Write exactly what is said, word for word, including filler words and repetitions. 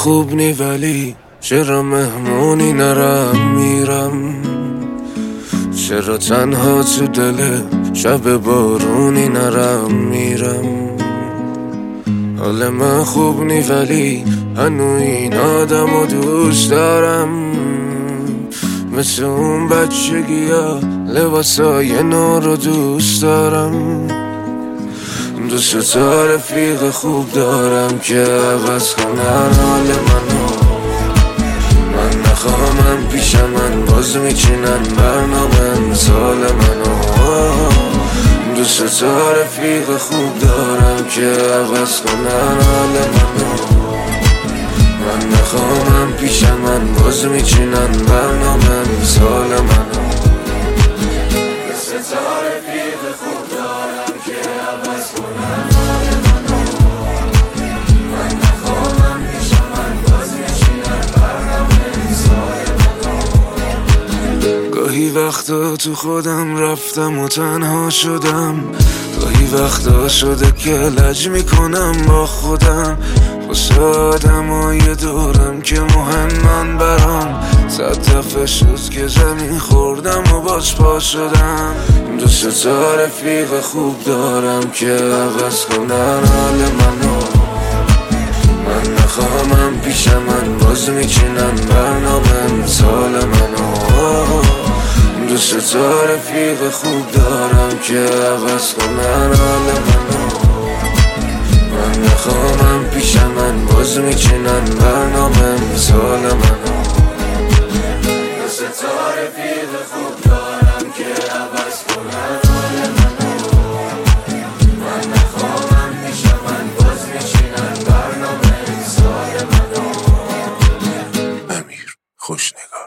خوب نی ولی چرا مهمونی نرم میرم، چرا تنها تو دل شب بارونی نرم میرم. حال من خوب نی ولی هنو این آدم و دوست دارم، مثل اون بچگی ها لباسای نو رو دوست دارم. دوست تا رفیق خوب دارم که عوض کنن حال منو. من نخواهم پیش من باز میچینن برنامه مثال منو. دوست تا رفیق خوب دارم که عوض کنن حال منو. من نخواهم پیش من باز میچینن برنامه مثال منو. دوست تا رفیق خوب دارم که عوض کنن حال منو. من نخواهم پیش من باز میچینن برنامه مثال منو. گاهی وقتا تو خودم رفتم و تنها شدم، گاهی وقتا شده که لج میکنم با خودم. واسه آدمای دورم که مهمن برام، صد دفعه شد که زمین خوردم و باز پا شدم. دوست تا رفیق خوب دارم که عوض کنن حال منو. من نخواهم پیش من باز میچینن برنامه مثال منو. دوست تا رفیق خوب دارم که عوض کنن حال منو. من نخواهم پیش من باز میچینن برنامه مثال منو. دوست تا رفیق خوب دارم که عوض کنن حال منو. من نخواهم پیش من باز میچینن برنامه مثال منو. امیر خوشنگار.